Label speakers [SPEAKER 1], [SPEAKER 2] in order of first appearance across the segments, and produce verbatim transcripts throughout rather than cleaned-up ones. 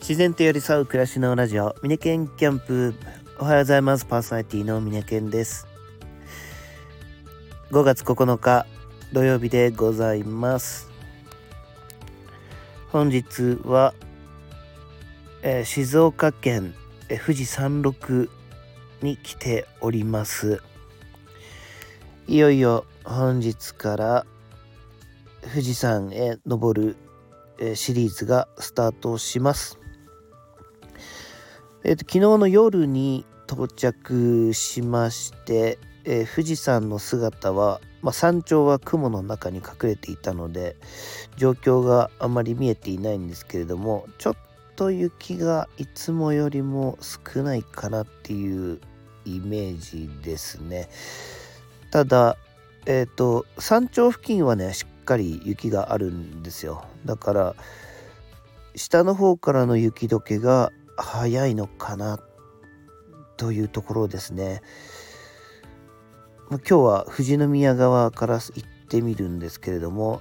[SPEAKER 1] 自然と寄り添う暮らしのラジオ、ミネケンキャンプ。おはようございます。パーソナリティのミネケンです。ごがつここのか土曜日でございます。本日は、えー、静岡県、えー、富士山麓に来ております。いよいよ本日から富士山へ登る、えー、シリーズがスタートします。えーと、昨日の夜に到着しまして、えー、富士山の姿は、まあ、山頂は雲の中に隠れていたので状況があまり見えていないんですけれども、ちょっと雪がいつもよりも少ないかなっていうイメージですね。ただ、えーと、山頂付近はねしっかり雪があるんですよ。だから下の方からの雪解けが早いのかなというところですね。今日は富士宮側から行ってみるんですけれども、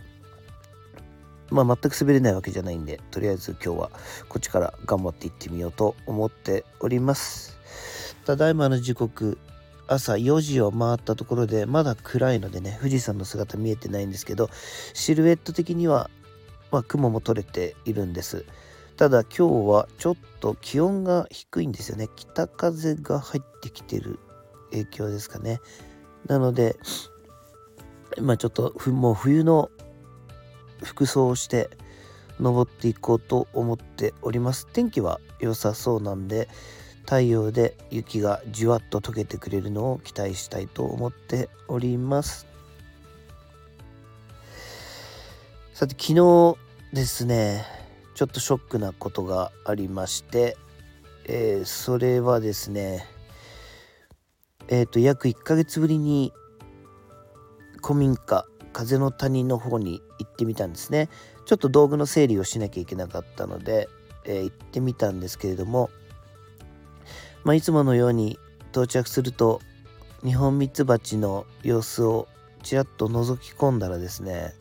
[SPEAKER 1] まあ全く滑れないわけじゃないんで、とりあえず今日はこっちから頑張って行ってみようと思っております。ただいまの時刻朝よじを回ったところでまだ暗いのでね、富士山の姿見えてないんですけど、シルエット的にはまあ雲も取れているんです。ただ今日はちょっと気温が低いんですよね。北風が入ってきてる影響ですかね。なので今ちょっともう冬の服装をして登っていこうと思っております。天気は良さそうなんで、太陽で雪がじわっと溶けてくれるのを期待したいと思っております。さて、昨日ですねちょっとショックなことがありまして、えー、それはですねえっと約いっかげつぶりに古民家風の谷の方に行ってみたんですね。ちょっと道具の整理をしなきゃいけなかったので、えー、行ってみたんですけれども、まあ、いつものように到着するとニホンミツバチの様子をちらっと覗き込んだらですね、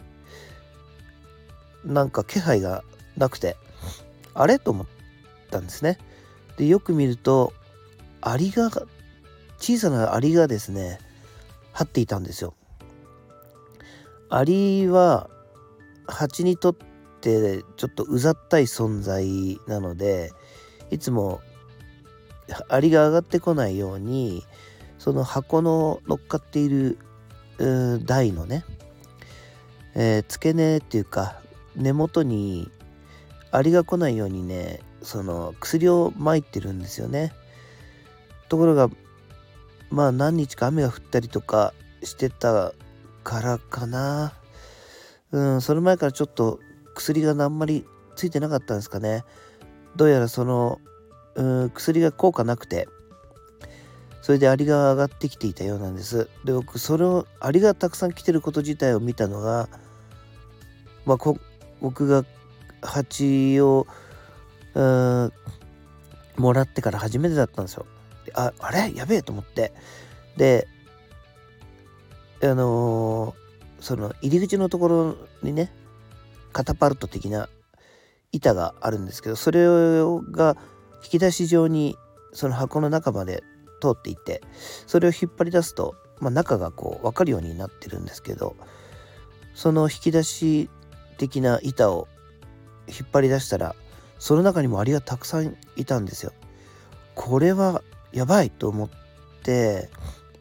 [SPEAKER 1] なんか気配がなくて、あれと思ったんですね。でよく見るとアリが小さなアリがですね張っていたんですよ。アリは蜂にとってちょっとうざったい存在なので、いつもアリが上がってこないようにその箱の乗っかっている台のね、えー、付け根っていうか根元にアリが来ないようにね、その薬を撒いてるんですよね。ところがまあ何日か雨が降ったりとかしてたからかな、うんその前からちょっと薬があんまりついてなかったんですかね。どうやらそのうん薬が効果なくて、それでアリが上がってきていたようなんです。で僕それをアリがたくさん来てること自体を見たのが、まあ、こ僕が蜂をうんもらってから初めてだったんですよ。でああれやべえと思って、であのー、その入り口のところにねカタパルト的な板があるんですけど、それが引き出し状にその箱の中まで通っていて、それを引っ張り出すと、まあ、中がこう分かるようになってるんですけど、その引き出し的な板を引っ張り出したらその中にもアリがたくさんいたんですよ。これはやばいと思って、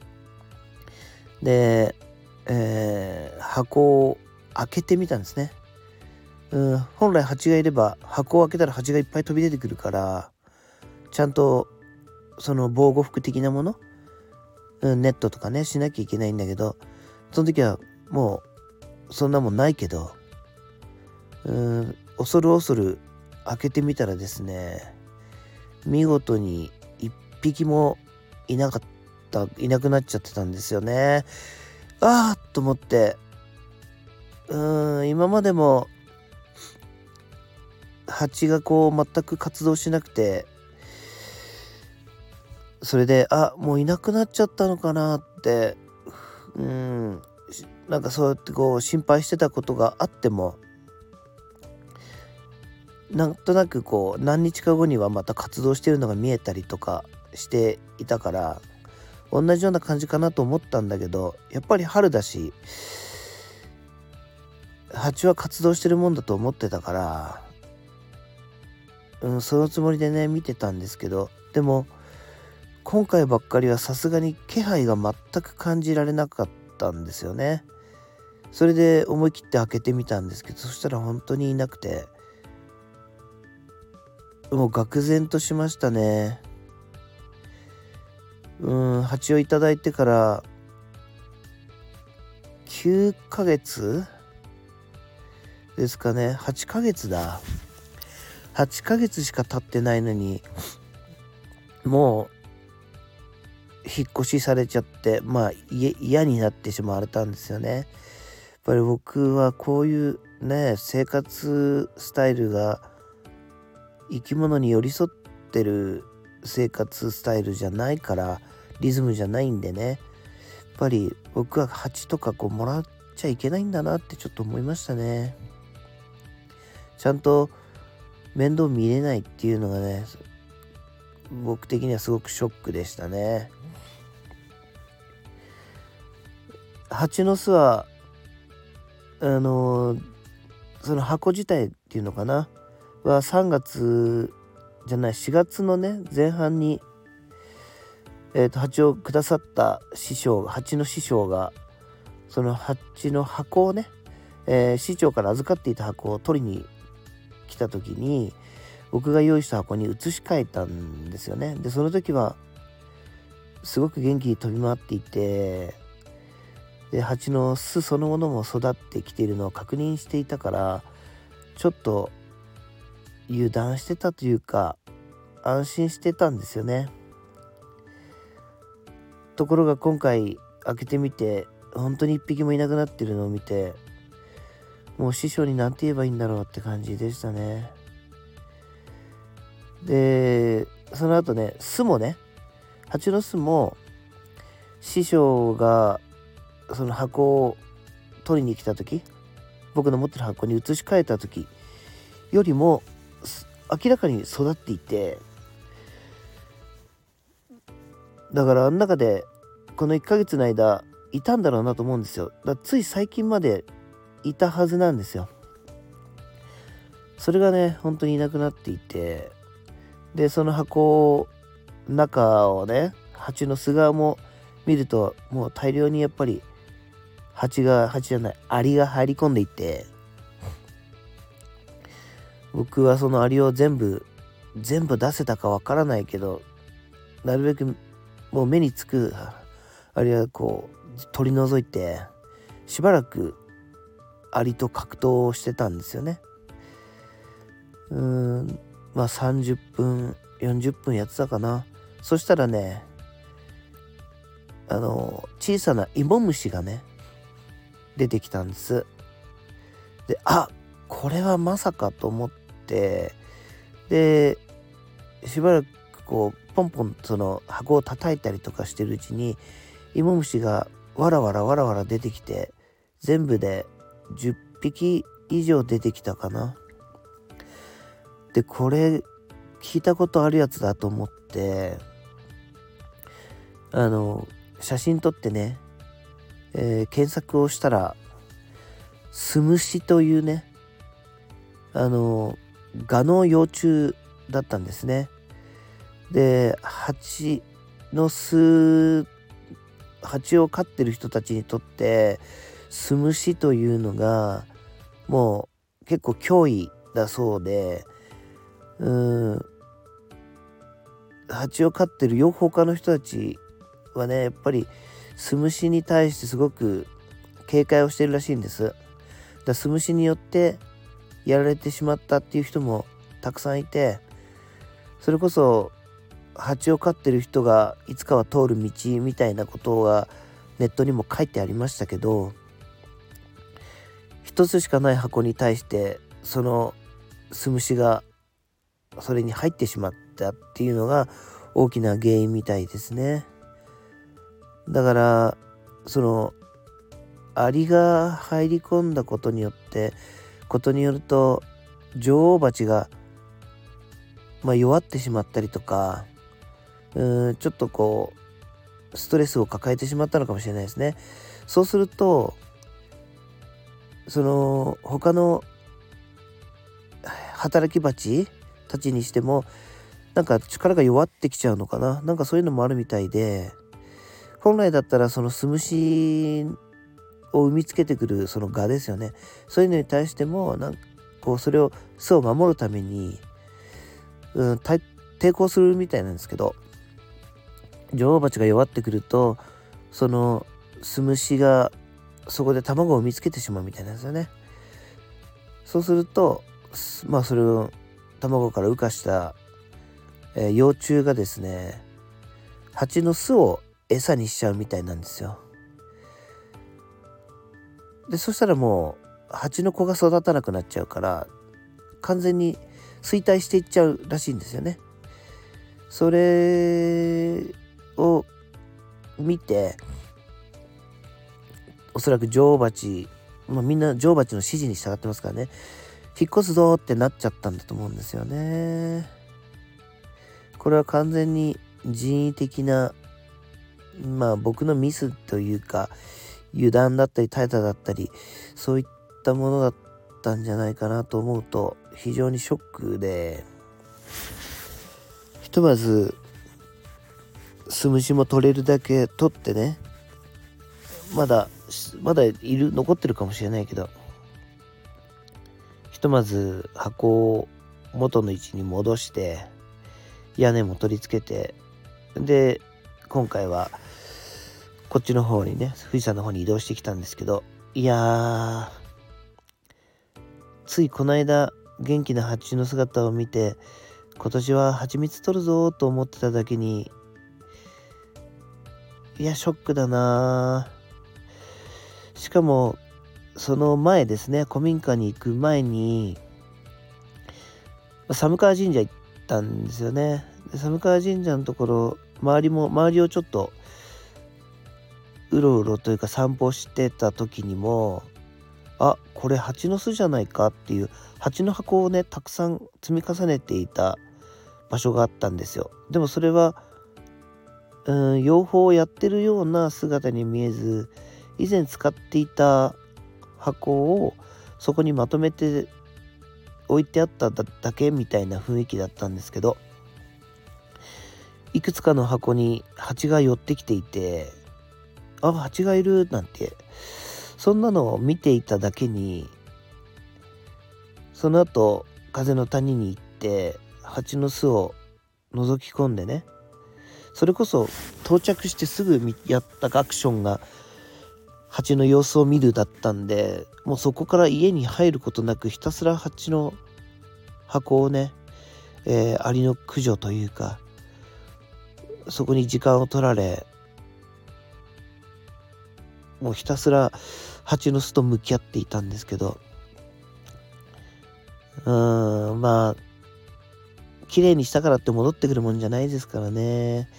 [SPEAKER 1] で、えー、箱を開けてみたんですね。うん、本来蜂がいれば箱を開けたら蜂がいっぱい飛び出てくるから、ちゃんとその防護服的なもの、うん、ネットとかねしなきゃいけないんだけど、その時はもうそんなもんないけど、うん恐る恐る開けてみたらですね、見事に一匹もいなかったいなくなっちゃってたんですよね。あーと思って、うーん今までも蜂がこう全く活動しなくて、それであもういなくなっちゃったのかなってうんなんかそうやってこう心配してたことがあっても、 なんとなくこう何日か後にはまた活動してるのが見えたりとかしていたから、同じような感じかなと思ったんだけど、やっぱり春だし蜂は活動してるもんだと思ってたから、うん、そのつもりでね見てたんですけど、でも今回ばっかりはさすがに気配が全く感じられなかったんですよね。それで思い切って開けてみたんですけど、そしたら本当にいなくて、もう愕然としましたね。うん蜂をいただいてからきゅうかげつですかね。はちかげつだはちかげつしか経ってないのに、もう引っ越しされちゃって、まあ嫌になってしまわれたんですよね。やっぱり僕はこういうね生活スタイルが生き物に寄り添ってる生活スタイルじゃないから、リズムじゃないんでね、やっぱり僕は蜂とかこうもらっちゃいけないんだなってちょっと思いましたね。ちゃんと面倒見れないっていうのがね、僕的にはすごくショックでしたね。蜂の巣はあのー、その箱自体っていうのかなはさんがつじゃないしがつのね前半に、えーと蜂をくださった師匠蜂の師匠がその蜂の箱をね、えー、市長から預かっていた箱を取りに来た時に、僕が用意した箱に移し替えたんですよね。でその時はすごく元気に飛び回っていて、で蜂の巣そのものも育ってきているのを確認していたから、ちょっと油断してたというか安心してたんですよね。ところが今回開けてみて本当に一匹もいなくなってるのを見て、もう師匠に何て言えばいいんだろうって感じでしたね。でその後ね巣もね蜂の巣も師匠がその箱を取りに来た時、僕の持ってる箱に移し替えた時よりも明らかに育っていて、だからあの中でこのいっかげつの間いたんだろうなと思うんですよ。だつい最近までいたはずなんですよ。それがね本当にいなくなっていて、でその箱中をね蜂の巣側も見ると、もう大量にやっぱり蜂が蜂じゃないアリが入り込んでいて、僕はそのアリを全部全部出せたかわからないけど、なるべくもう目につくアリはこう取り除いて、しばらくアリと格闘をしてたんですよね。うーんまあさんじゅっぷんよんじゅっぷんやってたかな。そしたらねあの小さなイモムシがね出てきたんです。であこれはまさかと思って、でしばらくこうポンポンその箱を叩いたりとかしてるうちに、イモムシがわらわらわらわら出てきて、全部でじゅっぴき以上出てきたかな。でこれ聞いたことあるやつだと思って、あの写真撮ってね、えー、検索をしたらスムシというねあのガの幼虫だったんですね。で蜂の巣蜂を飼ってる人たちにとってスムシというのがもう結構脅威だそうで、うーん蜂を飼ってる養蜂家の人たちはねやっぱりスムシに対してすごく警戒をしてるらしいんです。だスムシによってやられてしまったっていう人もたくさんいて、それこそ蜂を飼ってる人がいつかは通る道みたいなことがネットにも書いてありましたけど、一つしかない箱に対してそのスムシがそれに入ってしまったっていうのが大きな原因みたいですね。だからそのアリが入り込んだことによってことによると女王蜂がまあ、弱ってしまったりとか、うーんちょっとこうストレスを抱えてしまったのかもしれないですね。そうするとその他の働き蜂たちにしてもなんか力が弱ってきちゃうのかな、なんかそういうのもあるみたいで、本来だったらその巣虫を産みつけてくるその蛾ですよね、そういうのに対してもなんかこうそれを巣を守るために、うん、抵抗するみたいなんですけど、女王蜂が弱ってくるとその巣虫がそこで卵を産みつけてしまうみたいなんですよね。そうするとまあそれを卵から羽化した、えー幼虫がですね蜂の巣を餌にしちゃうみたいなんですよ。でそしたらもう蜂の子が育たなくなっちゃうから完全に衰退していっちゃうらしいんですよね。それを見ておそらく女王蜂、まあ、みんな女王蜂の指示に従ってますからね、引っ越すぞってなっちゃったんだと思うんですよね。これは完全に人為的なまあ僕のミスというか油断だったり怠惰だったりそういったものだったんじゃないかなと思うと非常にショックで、ひとまず巣虫も取れるだけ取ってね、まだまだいる残ってるかもしれないけど、ひとまず箱を元の位置に戻して屋根も取り付けて、で今回はこっちの方にね富士山の方に移動してきたんですけど、いやーついこの間元気な蜂の姿を見て今年は蜂蜜取るぞと思ってただけに、いやショックだな。しかもその前ですね、古民家に行く前に寒川神社行ったんですよね。で寒川神社のところ周りも周りをちょっとうろうろというか散歩してた時にも、あこれ蜂の巣じゃないかっていう蜂の箱をねたくさん積み重ねていた場所があったんですよ。でもそれはうん養蜂をやってるような姿に見えず、以前使っていた箱をそこにまとめて置いてあっただけみたいな雰囲気だったんですけど、いくつかの箱に蜂が寄ってきていて、あ蜂がいるなんてそんなのを見ていただけに、その後風の谷に行って蜂の巣を覗き込んでね、それこそ到着してすぐやったアクションが蜂の様子を見るだったんで、もうそこから家に入ることなくひたすら蜂の箱をね、えー、アリの駆除というかそこに時間を取られ、もうひたすら蜂の巣と向き合っていたんですけど、うーんまあ綺麗にしたからって戻ってくるもんじゃないですからね。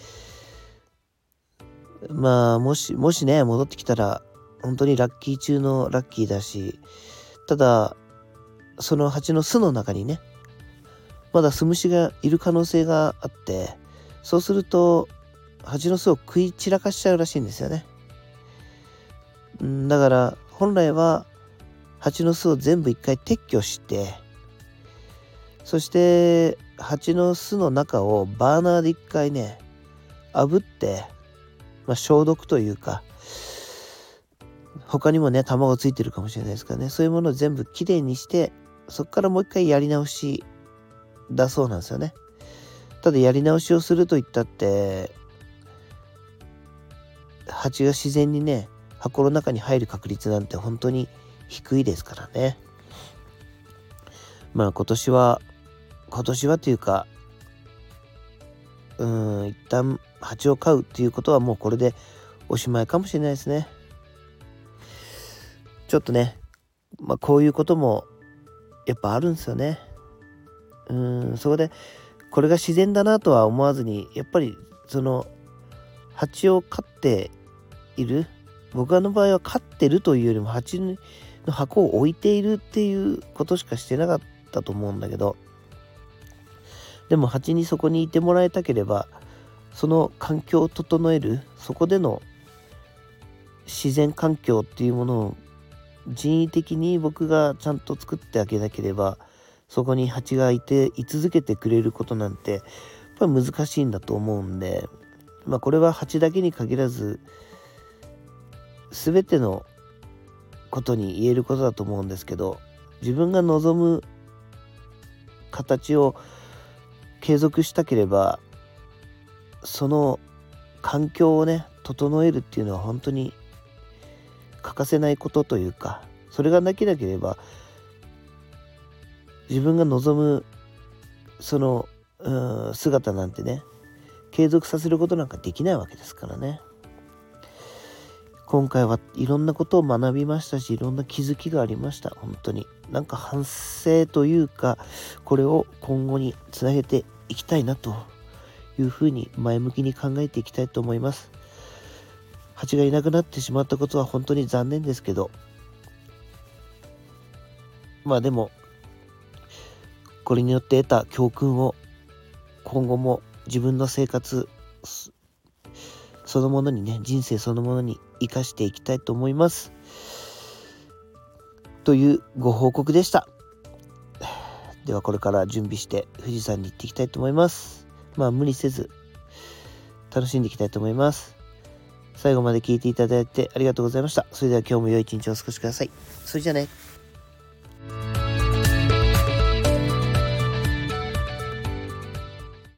[SPEAKER 1] まあもしもしね戻ってきたら本当にラッキー中のラッキーだし、ただその蜂の巣の中にねまだ巣虫がいる可能性があって、そうすると蜂の巣を食い散らかしちゃうらしいんですよね。んだから本来は蜂の巣を全部一回撤去して、そして蜂の巣の中をバーナーで一回ね炙って、まあ、消毒というか、他にもね卵ついてるかもしれないですからね、そういうものを全部きれいにしてそこからもう一回やり直しだそうなんですよね。ただやり直しをすると言ったって蜂が自然にね箱の中に入る確率なんて本当に低いですからね。まあ今年は今年はというかうーん一旦蜂を飼うっていうことはもうこれでおしまいかもしれないですね。ちょっとねまあこういうこともやっぱあるんですよね。うーんそこでこれが自然だなとは思わずに、やっぱりその蜂を飼っている、僕の場合は飼ってるというよりも蜂の箱を置いているっていうことしかしてなかったと思うんだけど、 でもはちにそこにいてもらいたければ、その環境を整える、そこでの自然環境っていうものを人為的に僕がちゃんと作ってあげなければ、そこに蜂がいて居続けてくれることなんてやっぱり難しいんだと思うんで、まあこれは蜂だけに限らず全てのことに言えることだと思うんですけど、自分が望む形を継続したければ、その環境をね整えるっていうのは本当に欠かせないことというか、それがなければ自分が望むそのうん姿なんてね継続させることなんかできないわけですからね。今回はいろんなことを学びましたし、いろんな気づきがありました。本当になんか反省というか、これを今後につなげていきたいなというふうに前向きに考えていきたいと思います。蜂がいなくなってしまったことは本当に残念ですけど、まあでもこれによって得た教訓を今後も自分の生活そのものにね、人生そのものに生かしていきたいと思いますというご報告でした。ではこれから準備して富士山に行っていきたいと思います。まあ無理せず楽しんでいきたいと思います。最後まで聞いていただいてありがとうございました。それでは今日も良い一日をお過ごしください。それじゃあね。